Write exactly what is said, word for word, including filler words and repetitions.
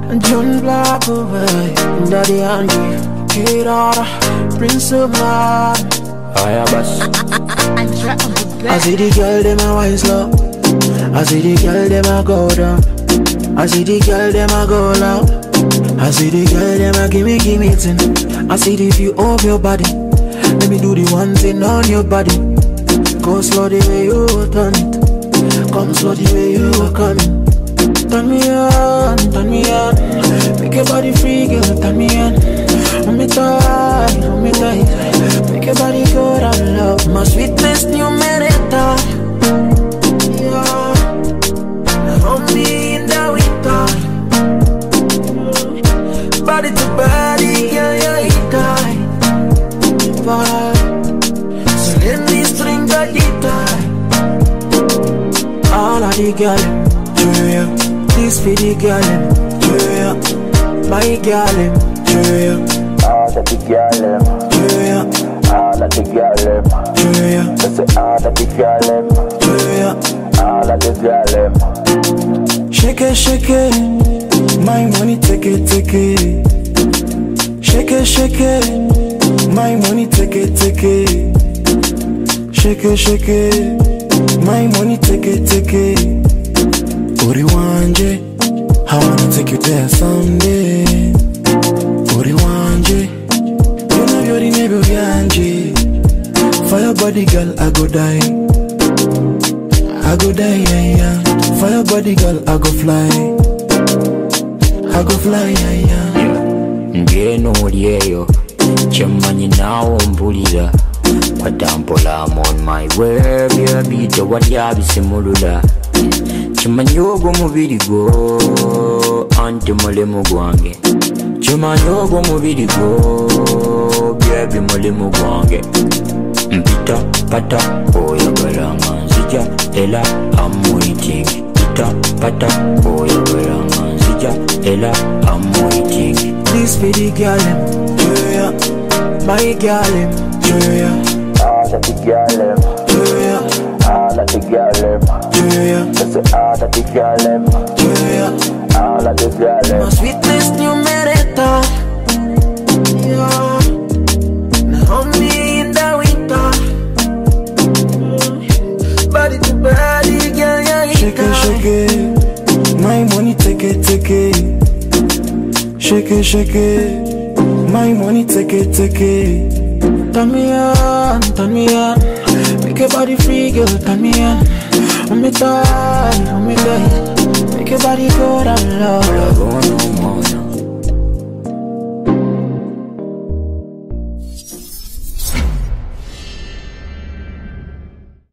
John Black away, Daddy Angie, Kirara, Prince of Man. Aya Bass. I see the girl dem a wine slow. I see the girl dem a go down. I see the girl dem a go loud. I see the girl dem a gimme gimme thing. I see the view of your body. Let me do the one thing on your body. Go slow the way you turn it. Come slow the way you are coming. Turn me on, turn me on. Make your body free, girl, turn me on. Hold me tight, hold me tight. Make your body go down low. My sweetness, new merita. Yeah. Hold me in the winter. Body to body, yeah, yeah, it tight. So let me string the guitar. All of the girls, yeah. This for the girl, yeah. My girl, yeah. All of the girl, yeah. All of the girl, yeah. That's all of the girl, yeah. All of the girl. Shake it, shake it. My money, take it, take it. Shake it, shake it. My money, take it, take it. Shake it, shake it. My money, take it, take it. Uri wanje, I wanna take you there someday. Uri wanje, you know you're the neighbor yanje. For your body, girl, I go die. I go die, yeah, yeah. For your body, girl, I go fly. I go fly, yeah, yeah. Ngeno liyeyo, chamanyi nawo mbulira. Kwatampola, I'm on my way, baby. Tewalya bisimulula. Chimanyi ogwo mubiri gwo, anti mulimu gwange. Chimanyi ogwo mubiri gwo, baby mulimu gwange. Mpita pata oyagala nga nzija ela I'm waiting. Pita pata oyagala nga nzija ela I'm waiting. This for the girl, yeah. My girl, yeah. All of the girl, yeah. All of the girl, yeah. That's all of the girl, yeah. All of the girl. My sweetness, new merita. Yeah. Now me in the winter. Body to body, girl, yeah. Shake it, shake it. My money, take it, take it. Shake it, shake it. My money, take it, take it. Turn me on, turn me on. Make your body free, girl, turn me on. Hold me tight, hold me tight. Make your body go down low.